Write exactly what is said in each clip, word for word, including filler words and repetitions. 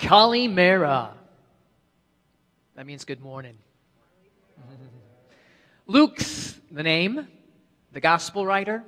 Kalimera. That means good morning. Luke's the name, the gospel writer.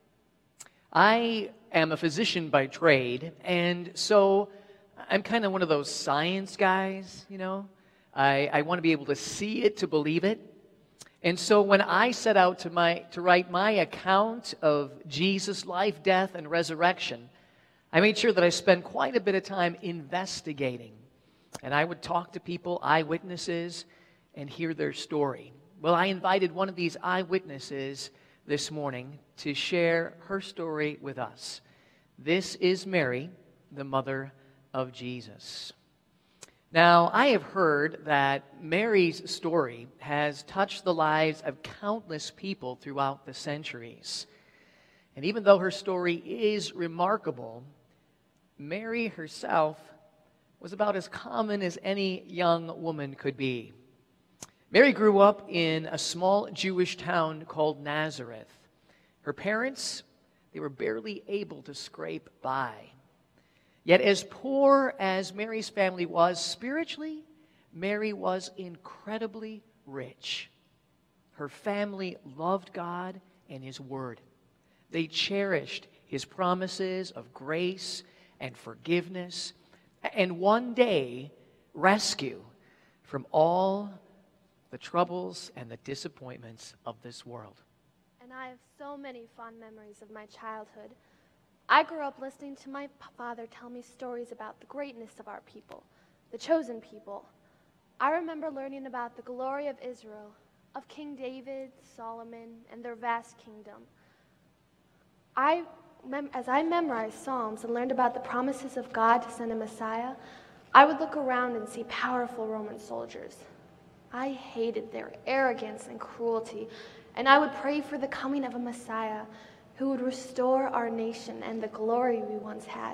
I am a physician by trade, and so I'm kind of one of those science guys, you know. I, I want to be able to see it to believe it. And so when I set out to, my, to write my account of Jesus' life, death, and resurrection, I made sure that I spent quite a bit of time investigating. And I would talk to people, eyewitnesses, and hear their story. Well, I invited one of these eyewitnesses this morning to share her story with us. This is Mary, the mother of Jesus. Now, I have heard that Mary's story has touched the lives of countless people throughout the centuries. And even though her story is remarkable, Mary herself was about as common as any young woman could be. Mary grew up in a small Jewish town called Nazareth. Her parents, they were barely able to scrape by. Yet as poor as Mary's family was spiritually, Mary was incredibly rich. Her family loved God and His Word. They cherished His promises of grace and forgiveness, and one day rescue from all the troubles and the disappointments of this world. And I have so many fond memories of my childhood. I grew up listening to my father tell me stories about the greatness of our people, the chosen people. I remember learning about the glory of Israel, of King David, Solomon, and their vast kingdom. I As I memorized Psalms and learned about the promises of God to send a Messiah, I would look around and see powerful Roman soldiers. I hated their arrogance and cruelty, and I would pray for the coming of a Messiah who would restore our nation and the glory we once had.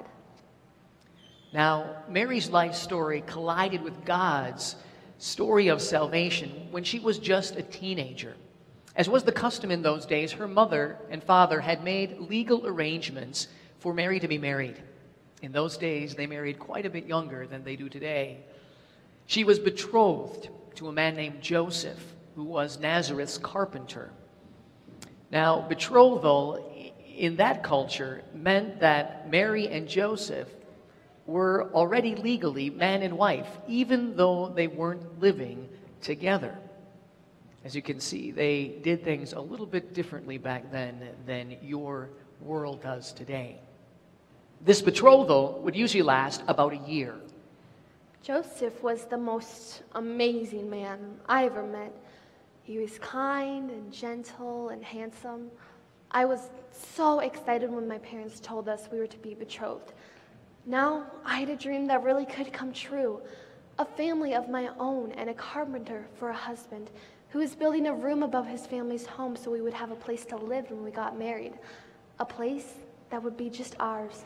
Now, Mary's life story collided with God's story of salvation when she was just a teenager. As was the custom in those days, her mother and father had made legal arrangements for Mary to be married. In those days, they married quite a bit younger than they do today. She was betrothed to a man named Joseph, who was Nazareth's carpenter. Now, betrothal in that culture meant that Mary and Joseph were already legally man and wife, even though they weren't living together. As you can see, they did things a little bit differently back then than your world does today. This betrothal would usually last about a year. Joseph was the most amazing man I ever met. He was kind and gentle and handsome. I was so excited when my parents told us we were to be betrothed. Now I had a dream that really could come true. A family of my own and a carpenter for a husband who was building a room above his family's home so we would have a place to live when we got married. A place that would be just ours.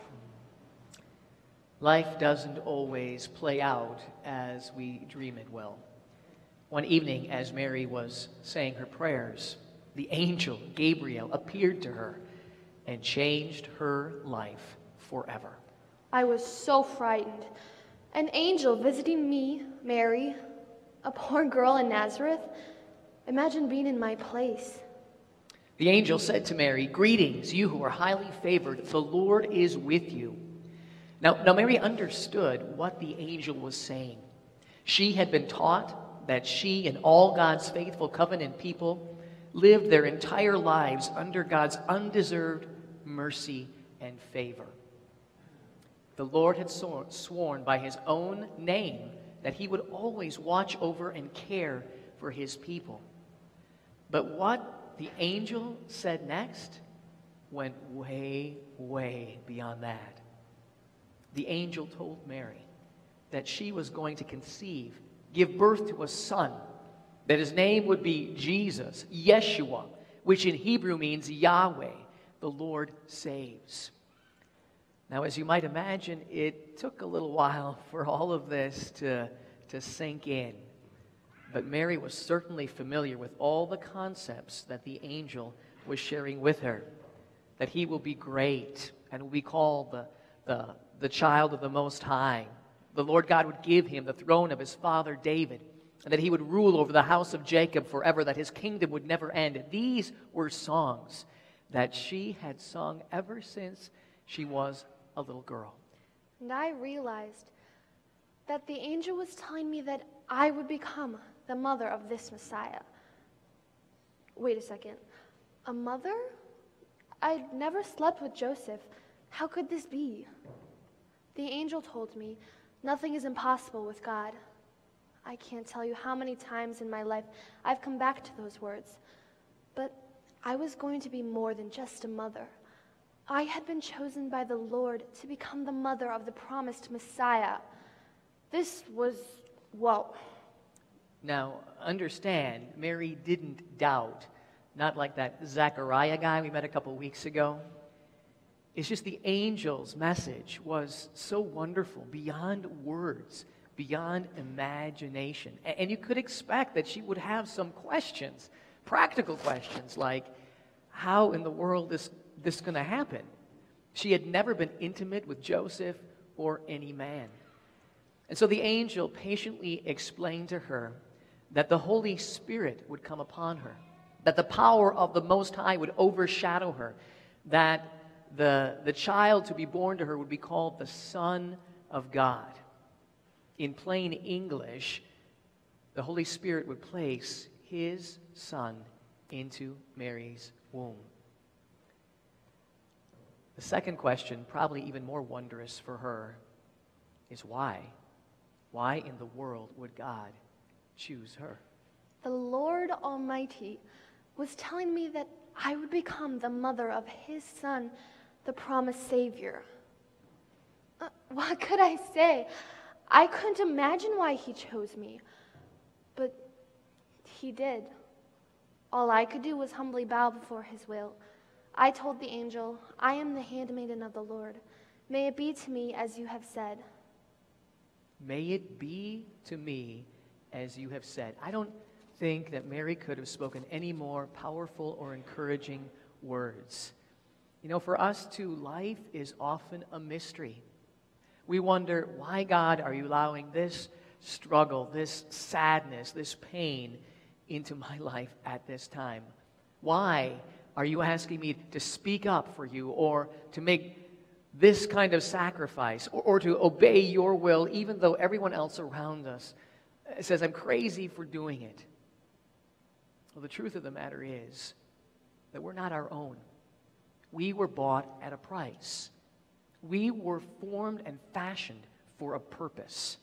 Life doesn't always play out as we dream it will. One evening, as Mary was saying her prayers, the angel Gabriel appeared to her and changed her life forever. I was so frightened. An angel visiting me, Mary, a poor girl in Nazareth. Imagine being in my place. The angel said to Mary, "Greetings, you who are highly favored. The Lord is with you." Now, now Mary understood what the angel was saying. She had been taught that she and all God's faithful covenant people lived their entire lives under God's undeserved mercy and favor. The Lord had sworn by His own name that He would always watch over and care for His people. But what the angel said next went way, way beyond that. The angel told Mary that she was going to conceive, give birth to a son, that his name would be Jesus, Yeshua, which in Hebrew means Yahweh, the Lord saves. Now, as you might imagine, it took a little while for all of this to, to sink in. But Mary was certainly familiar with all the concepts that the angel was sharing with her. That he will be great and will be called the, the, the child of the Most High. the Lord God would give him the throne of his father David, and that he would rule over the house of Jacob forever, that his kingdom would never end. These were songs that she had sung ever since she was a little girl. And I realized that the angel was telling me that I would become the mother of this Messiah. Wait a second. A mother? I'd never slept with Joseph. How could this be? The angel told me, nothing is impossible with God. I can't tell you how many times in my life I've come back to those words. But I was going to be more than just a mother. I had been chosen by the Lord to become the mother of the promised Messiah. This was, whoa. Now, understand, Mary didn't doubt, not like that Zechariah guy we met a couple weeks ago. It's just the angel's message was so wonderful, beyond words, beyond imagination. And you could expect that she would have some questions, practical questions, like, how in the world is this going to happen? She had never been intimate with Joseph or any man. And so the angel patiently explained to her that the Holy Spirit would come upon her, that the power of the Most High would overshadow her, that the, the child to be born to her would be called the Son of God. In plain English, the Holy Spirit would place his Son into Mary's womb. The second question, probably even more wondrous for her, is why? Why in the world would God choose her? The Lord Almighty was telling me that I would become the mother of his Son, the promised Savior. Uh, what could I say? I couldn't imagine why he chose me, but he did. All I could do was humbly bow before his will. I told the angel, I am the handmaiden of the Lord. May it be to me as you have said. May it be to me as you have said. I don't think that Mary could have spoken any more powerful or encouraging words. You know, for us too, life is often a mystery. We wonder, why, God, are you allowing this struggle, this sadness, this pain into my life at this time? Why are you asking me to speak up for you, or to make this kind of sacrifice, or, or to obey your will, even though everyone else around us says I'm crazy for doing it? Well, the truth of the matter is that we're not our own. We were bought at a price. We were formed and fashioned for a purpose.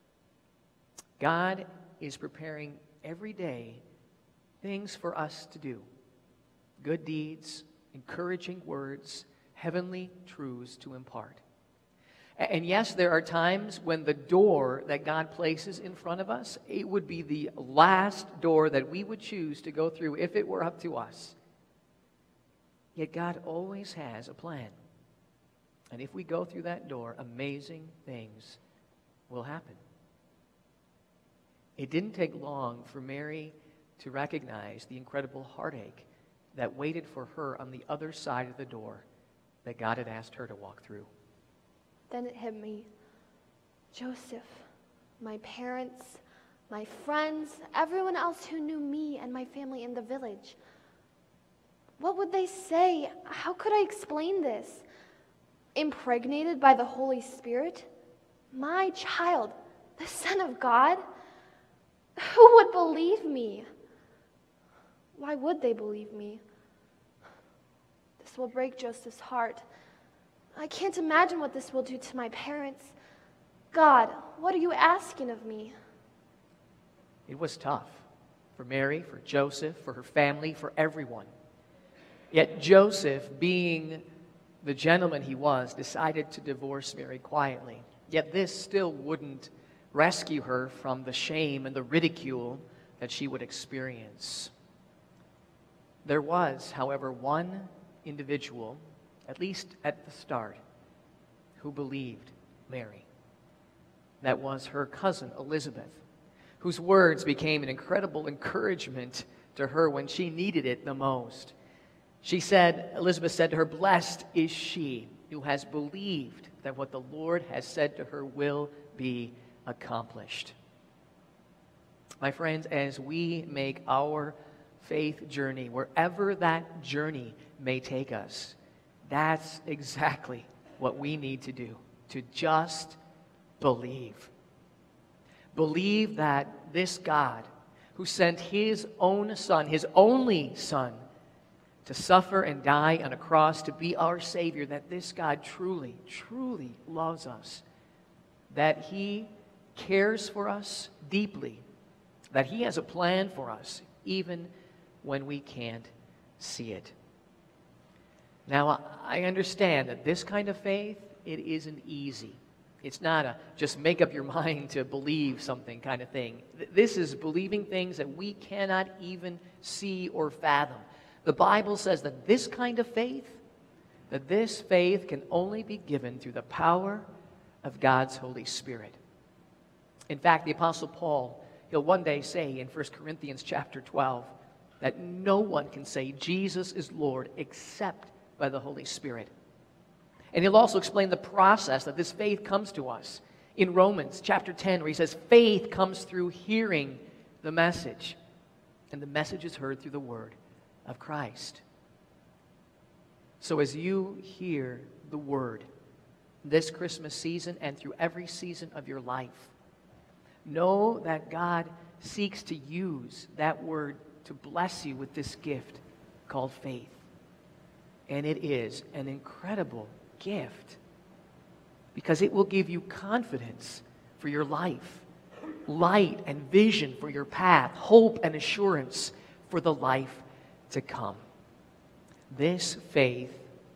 God is preparing every day things for us to do. Good deeds, encouraging words, heavenly truths to impart. And yes, there are times when the door that God places in front of us, it would be the last door that we would choose to go through if it were up to us. Yet God always has a plan. And if we go through that door, amazing things will happen. It didn't take long for Mary to recognize the incredible heartache that waited for her on the other side of the door that God had asked her to walk through. Then it hit me. Joseph, my parents, my friends, everyone else who knew me and my family in the village. What would they say? How could I explain this? Impregnated by the Holy Spirit? My child, the Son of God? Who would believe me? Why would they believe me? This will break Joseph's heart. I can't imagine what this will do to my parents. God, what are you asking of me? It was tough for Mary, for Joseph, for her family, for everyone. Yet Joseph, being the gentleman he was, decided to divorce Mary quietly. Yet this still wouldn't rescue her from the shame and the ridicule that she would experience. There was, however, one individual, at least at the start, who believed Mary. That was her cousin, Elizabeth, whose words became an incredible encouragement to her when she needed it the most. She said, Elizabeth said to her, "Blessed is she who has believed that what the Lord has said to her will be accomplished. My friends, as we make our faith journey, wherever that journey may take us, that's exactly what we need to do, to just believe. Believe that this God, who sent his own Son, his only Son, to suffer and die on a cross to be our Savior, that this God truly, truly loves us, that he cares for us deeply, that he has a plan for us, even when we can't see it. Now, I understand that this kind of faith, it isn't easy. It's not a just make up your mind to believe something kind of thing. This is believing things that we cannot even see or fathom. The Bible says that this kind of faith, that this faith can only be given through the power of God's Holy Spirit. In fact, the Apostle Paul, he'll one day say in First Corinthians chapter twelve that no one can say Jesus is Lord except by the Holy Spirit. And he'll also explain the process that this faith comes to us in Romans chapter ten, where he says faith comes through hearing the message, and the message is heard through the word of Christ. So as you hear the word this Christmas season and through every season of your life, know that God seeks to use that word to bless you with this gift called faith. And it is an incredible gift because it will give you confidence for your life, light and vision for your path, hope and assurance for the life to come. This faith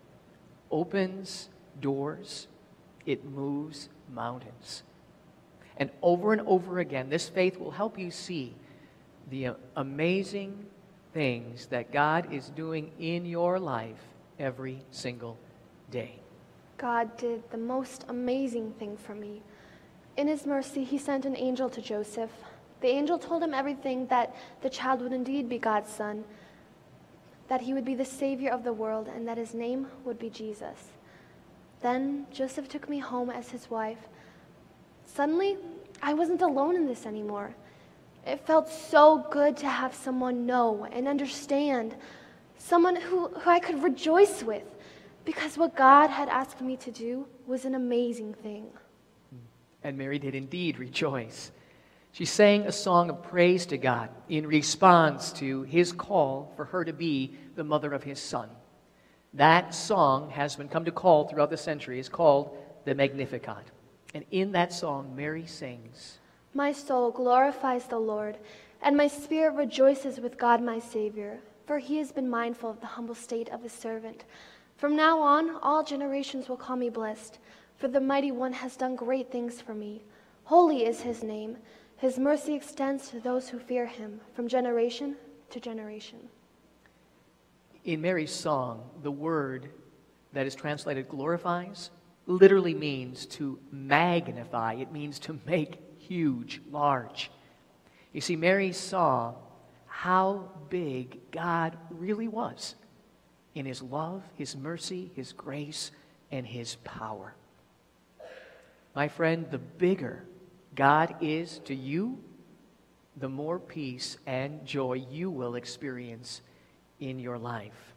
opens doors, it moves mountains. And over and over again, this faith will help you see the amazing things that God is doing in your life every single day. God did the most amazing thing for me. In his mercy, he sent an angel to Joseph. The angel told him everything, that the child would indeed be God's son, that he would be the Savior of the world, and that his name would be Jesus. Then Joseph took me home as his wife. Suddenly, I wasn't alone in this anymore. It felt so good to have someone know and understand, someone who, who I could rejoice with, because what God had asked me to do was an amazing thing. And Mary did indeed rejoice. She sang a song of praise to God in response to his call for her to be the mother of his son. That song has been come to call throughout the centuries, called the Magnificat. And in that song, Mary sings, "My soul glorifies the Lord, and my spirit rejoices with God my Savior, for he has been mindful of the humble state of his servant. From now on, all generations will call me blessed, for the Mighty One has done great things for me. Holy is his name. His mercy extends to those who fear him, from generation to generation." In Mary's song, the word that is translated glorifies literally means to magnify. It means to make huge, large. You see, Mary saw how big God really was in his love, his mercy, his grace, and his power. My friend, the bigger God is to you, the more peace and joy you will experience in your life.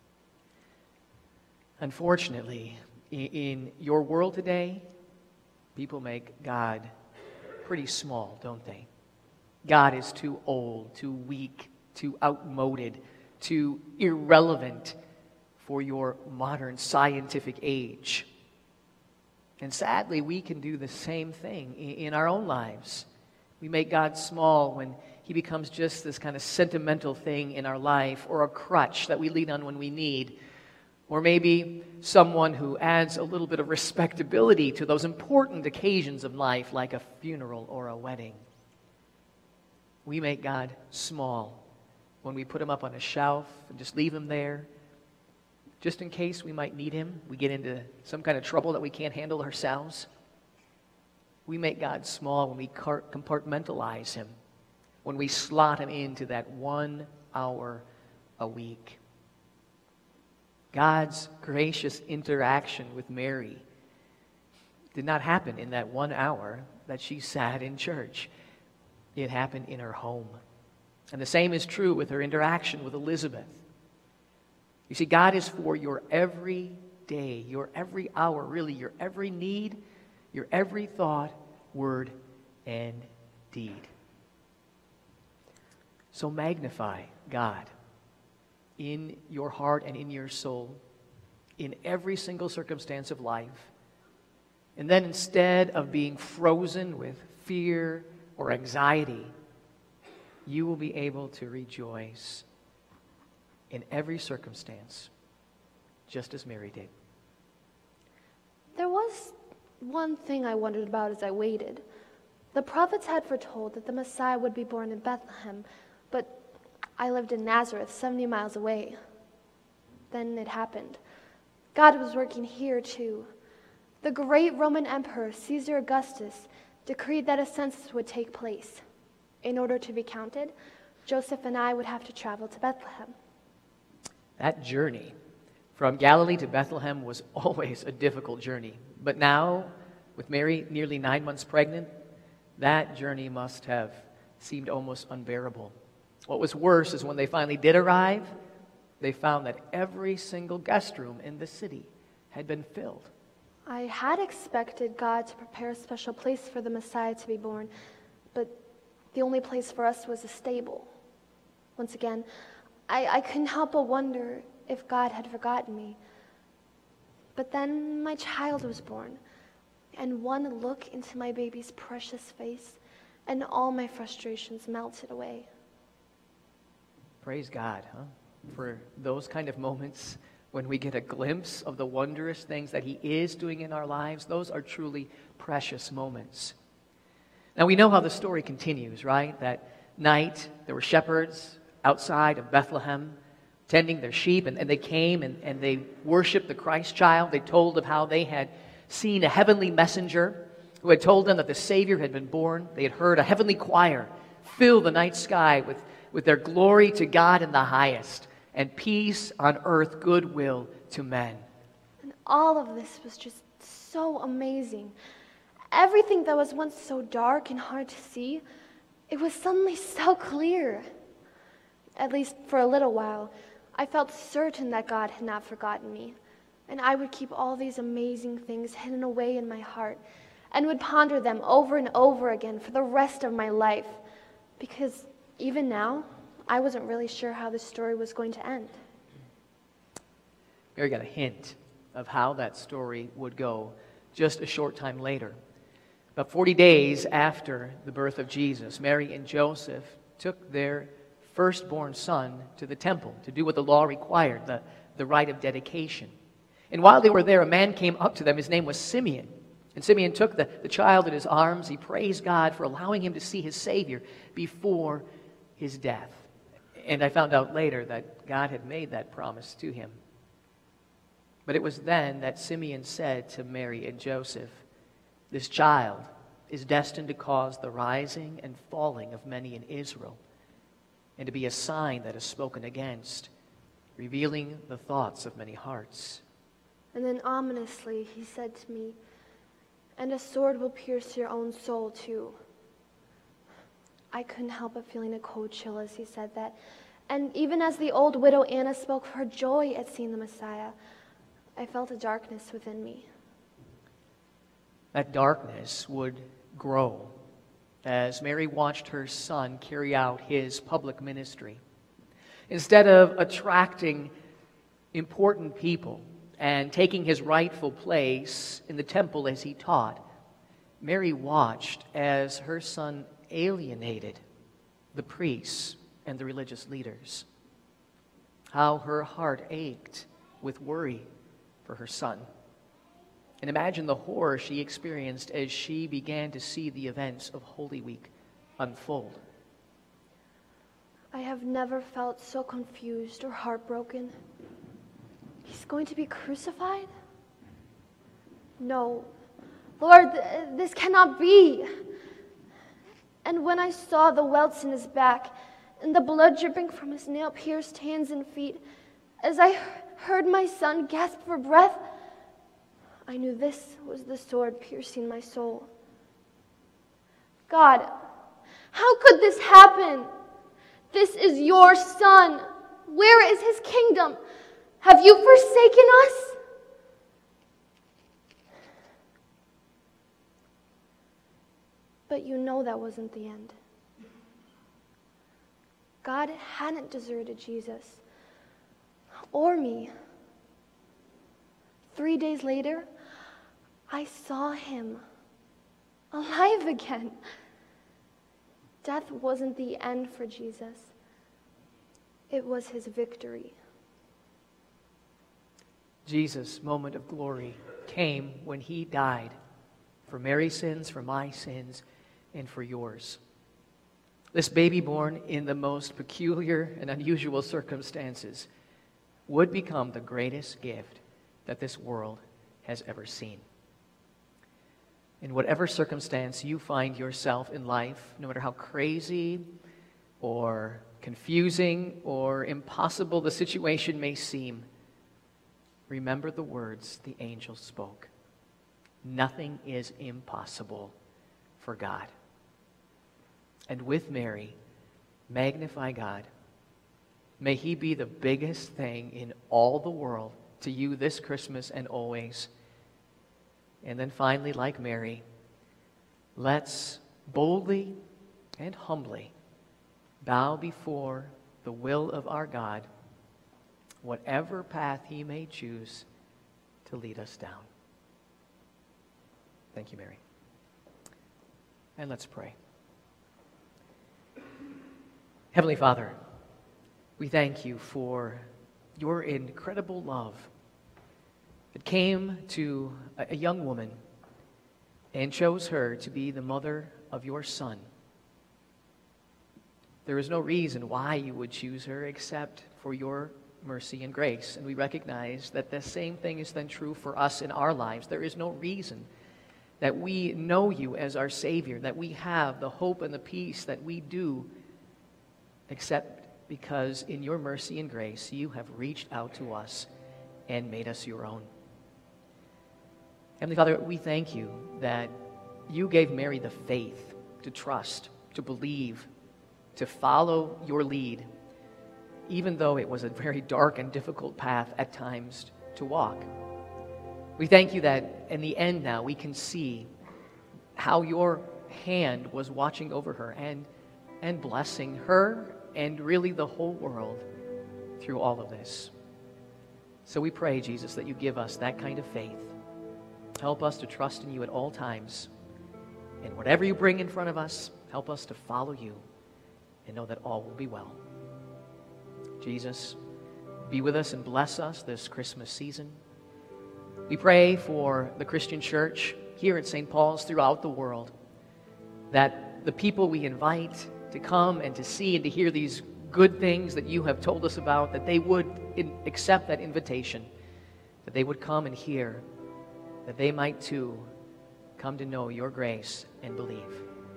Unfortunately, in your world today, people make God pretty small, don't they? God is too old, too weak, too outmoded, too irrelevant for your modern scientific age. And sadly, we can do the same thing in our own lives. We make God small when he becomes just this kind of sentimental thing in our life, or a crutch that we lean on when we need, or maybe someone who adds a little bit of respectability to those important occasions of life, like a funeral or a wedding. We make God small when we put him up on a shelf and just leave him there, just in case we might need him. We get into some kind of trouble that we can't handle ourselves. We make God small when we compartmentalize him, when we slot him into that one hour a week. God's gracious interaction with Mary did not happen in that one hour that she sat in church. It happened in her home. And the same is true with her interaction with Elizabeth. You see, God is for your every day, your every hour, really, your every need, your every thought, word, and deed. So magnify God in your heart and in your soul, in every single circumstance of life. And then instead of being frozen with fear or anxiety, you will be able to rejoice in every circumstance, just as Mary did. There was one thing I wondered about as I waited. The prophets had foretold that the Messiah would be born in Bethlehem, but I lived in Nazareth, seventy miles away. Then it happened. God was working here too. The great Roman Emperor, Caesar Augustus, decreed that a census would take place. In order to be counted, Joseph and I would have to travel to Bethlehem. That journey from Galilee to Bethlehem was always a difficult journey. But now, with Mary nearly nine months pregnant, that journey must have seemed almost unbearable. What was worse is when they finally did arrive, they found that every single guest room in the city had been filled. I had expected God to prepare a special place for the Messiah to be born, but the only place for us was a stable. Once again, I, I couldn't help but wonder if God had forgotten me. But then my child was born, and one look into my baby's precious face, and all my frustrations melted away. Praise God, huh? For those kind of moments when we get a glimpse of the wondrous things that He is doing in our lives. Those are truly precious moments. Now we know how the story continues, right? That night there were shepherds outside of Bethlehem tending their sheep, and, and they came and, and they worshiped the Christ child. They told of how they had seen a heavenly messenger who had told them that the Savior had been born. They had heard a heavenly choir fill the night sky with, with their glory to God in the highest, and peace on earth, goodwill to men. And all of this was just so amazing. Everything that was once so dark and hard to see, it was suddenly so clear. At least for a little while, I felt certain that God had not forgotten me, and I would keep all these amazing things hidden away in my heart and would ponder them over and over again for the rest of my life, because even now, I wasn't really sure how the story was going to end. Mary got a hint of how that story would go just a short time later. About forty days after the birth of Jesus, Mary and Joseph took their firstborn son to the temple to do what the law required, the, the rite of dedication. And while they were there, a man came up to them. His name was Simeon. And Simeon took the, the child in his arms. He praised God for allowing him to see his Savior before his death. And I found out later that God had made that promise to him. But it was then that Simeon said to Mary and Joseph, "This child is destined to cause the rising and falling of many in Israel, and to be a sign that is spoken against, revealing the thoughts of many hearts." And then ominously he said to me, "And a sword will pierce your own soul too." I couldn't help but feeling a cold chill as he said that. And even as the old widow Anna spoke her joy at seeing the Messiah, I felt a darkness within me. That darkness would grow as Mary watched her son carry out his public ministry. Instead of attracting important people and taking his rightful place in the temple as he taught, Mary watched as her son alienated the priests and the religious leaders. How her heart ached with worry for her son. And imagine the horror she experienced as she began to see the events of Holy Week unfold. I have never felt so confused or heartbroken. He's going to be crucified? No. Lord, th- this cannot be. And when I saw the welts in his back and the blood dripping from his nail-pierced hands and feet, as I heard my son gasp for breath, I knew this was the sword piercing my soul. God, how could this happen? This is your Son. Where is his kingdom? Have you forsaken us? But you know that wasn't the end. God hadn't deserted Jesus or me. Three days later, I saw him alive again. Death wasn't the end for Jesus. It was his victory. Jesus' moment of glory came when he died for Mary's sins, for my sins, and for yours. This baby born in the most peculiar and unusual circumstances would become the greatest gift that this world has ever seen. In whatever circumstance you find yourself in life, no matter how crazy or confusing or impossible the situation may seem, remember the words the angel spoke. Nothing is impossible for God. And with Mary, magnify God. May he be the biggest thing in all the world to you this Christmas and always. And then finally, like Mary, let's boldly and humbly bow before the will of our God, whatever path he may choose to lead us down. Thank you, Mary. And let's pray. Heavenly Father, we thank you for your incredible love that came to a young woman and chose her to be the mother of your Son. There is no reason why you would choose her except for your mercy and grace. And we recognize that the same thing is then true for us in our lives. There is no reason that we know you as our Savior, that we have the hope and the peace that we do, except because in your mercy and grace you have reached out to us and made us your own. Heavenly Father, we thank you that you gave Mary the faith to trust, to believe, to follow your lead, even though it was a very dark and difficult path at times to walk. We thank you that in the end now we can see how your hand was watching over her and, and blessing her and really the whole world through all of this. So we pray, Jesus, that you give us that kind of faith. Help us to trust in you at all times. And whatever you bring in front of us, help us to follow you and know that all will be well. Jesus, be with us and bless us this Christmas season. We pray for the Christian church here at Saint Paul's throughout the world, that the people we invite to come and to see and to hear these good things that you have told us about, that they would in, accept that invitation, that they would come and hear, that they might too come to know your grace and believe.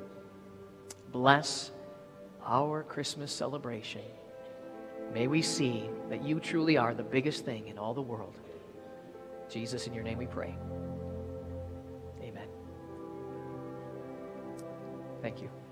Bless our Christmas celebration. May we see that you truly are the biggest thing in all the world. Jesus, in your name we pray. Amen. Thank you.